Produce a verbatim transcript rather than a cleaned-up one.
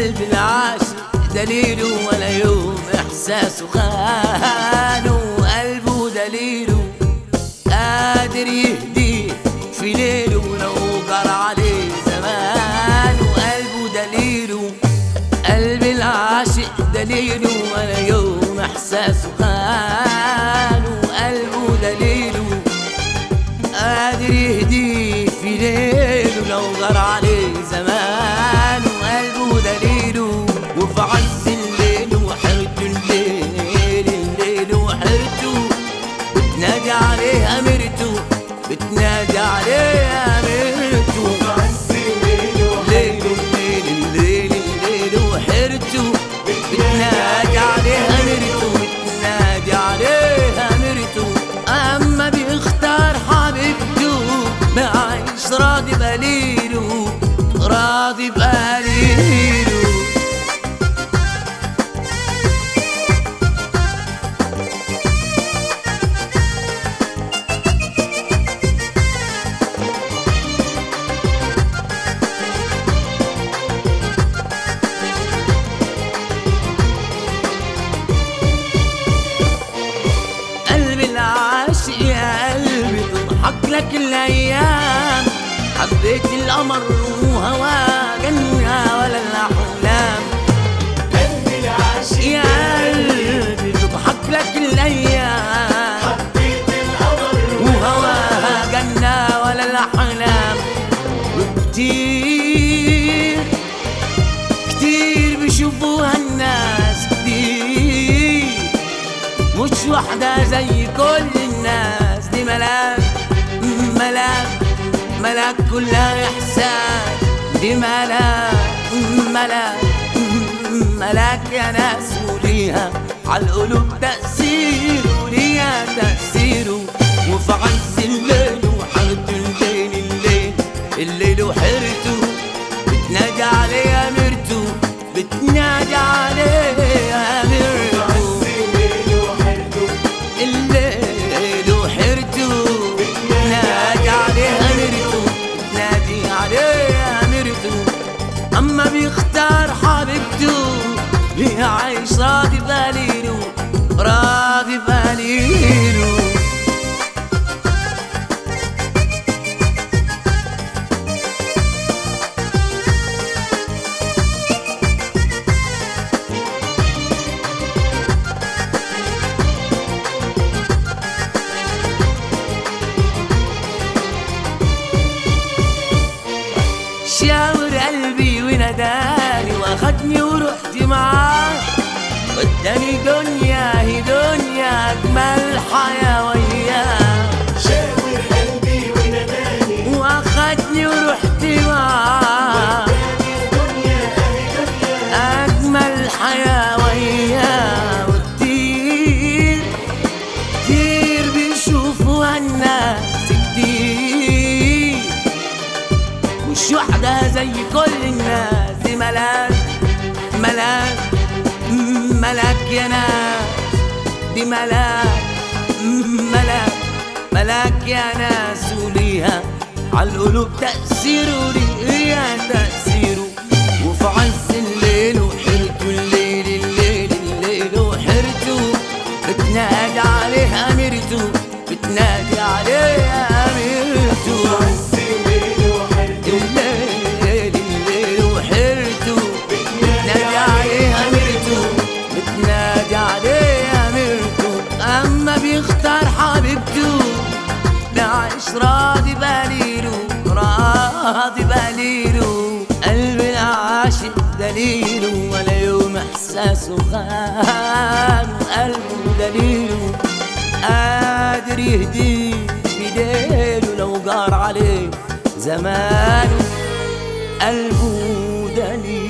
قلب العاشق دليله ولا يوم احساسه خانه، قلبه دليله قادر يهديه في ليله لو جرى عليه زمان، وقلبه دليله قلب العاشق دليله ولا يوم احساسه خانه، قلبه دليله قادر يهديه في ليله لو جرى عليه زمان، وقلبه دليله وفي عز الليل وحرته الليل الليل وحرته بتنادي عليه أميرته بتنادي عليه أميرته، وفي عز الليل الليل الليل الليل الليل وحرته بتنادي عليه أميرته بتنادي عليه أميرته، أما بيختار حبيبته بعيش راضي بقليله راضي بقليله. قلبي العاشق يا قلبي تضحك لك الأيام، حبيت القمر وهواه جنة ولا الأحلام، قلبي العاشق يا قلبي تضحك لك الأيام، حبيت القمر وهواه جنة ولا الأحلام، وكتير كتير بيشوفوها الناس كتير مش واحدة زي كل الناس، دي ملاك ملاك ملاك كلها إحساس، دي ملاك ملاك ملاك يا ناس، وليها عالقلوب تأثير وليها تأثير، وفي عز الليل وحرته الليل الليل الليل وحرته بتنادي عليه أميرته بتنادي عليه أميرته، الليل وحرته بتنادي عليه أميرته بتنادي عليه أميرته، أما بيختار حبيبته بيعيش راضي بقليله راضي بقليله. شاور قلبي وناداني واخدني ورحت معاه، وداني دنيا هي دنيا اجمل حياة وياه، شاور قلبي وناداني واخدني ورحت معاه، وداني الدنيا اهي دنيا اجمل حياة وياه، وكتير كتير بيشوفوا الناس كتير مش واحدة زي كل الناس، دي ملاك ملاك ملاك يا ناس، دي ملاك ملاك ملاك يا ناس، وليها عالقلوب تأثير وليها تأثير، وفي عز الليل وحرته الليل الليل الليل وحرته بتنادي عليه أميرته بتنادي عليه أميرته، الليل الليل وحرته بتنادي عليه أميرته بتنادي عليه أميرته، أما بيختار حبيبته بعيش راضي بقليله راضي بقليله، قلب العاشق دليله ولا يوم إحساسه خان، قلبه دليله قادر يهديه في ليله لو جار عليه زمانه، قلبه دليل